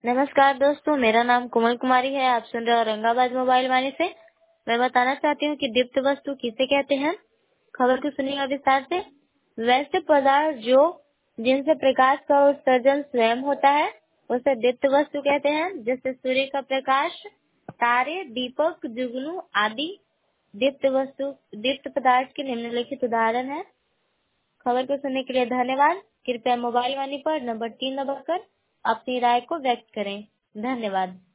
नमस्कार दोस्तों, मेरा नाम कोमल कुमारी है। आप सुन रहे हो औरंगाबाद मोबाइल वाणी से। मैं बताना चाहती हूँ कि दीप्त वस्तु किसे कहते हैं। खबर को सुनिएगा विस्तार से। वैसे पदार्थ जिनसे प्रकाश का उत्सर्जन स्वयं होता है उसे दीप्त वस्तु कहते हैं, जैसे सूर्य का प्रकाश, तारे, दीपक, जुगनू आदि। दीप्त पदार्थ के निम्नलिखित उदाहरण है। खबर को सुनने के लिए धन्यवाद। कृपया मोबाइल वाणी पर नंबर 3 दबाकर अपनी राय को व्यक्त करें। धन्यवाद।